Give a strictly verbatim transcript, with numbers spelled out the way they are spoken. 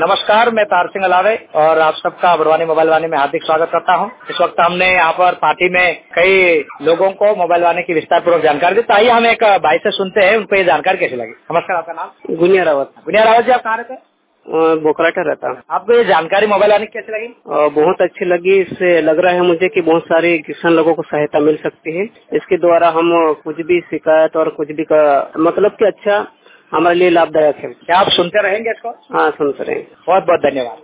नमस्कार, मैं तार सिंह अलावे और आप सबका बड़वानी मोबाइल वाणी में हार्दिक स्वागत करता हूं। इस वक्त हमने यहाँ पर पार्टी में कई लोगों को मोबाइल वाणी की विस्तार पूर्वक जानकारी दी। तो आइए हम एक भाई से सुनते हैं उनको ये जानकारी कैसी लगी। नमस्कार, आपका नाम? गुनिया रावत। गुनिया रावत जी, आप कहाँ रहते हैं? बोकराटा रहता हूँ। आपको ये जानकारी मोबाइल वाणी की कैसी लगी? आ, बहुत अच्छी लगी। इससे लग रहा है मुझे कि बहुत सारे किसान लोगों को सहायता मिल सकती है। इसके द्वारा हम कुछ भी शिकायत और कुछ भी का मतलब कि अच्छा हमारे लिए लाभदायक है। क्या आप सुनते रहेंगे इसको? हाँ, सुनते रहेंगे। बहुत बहुत धन्यवाद।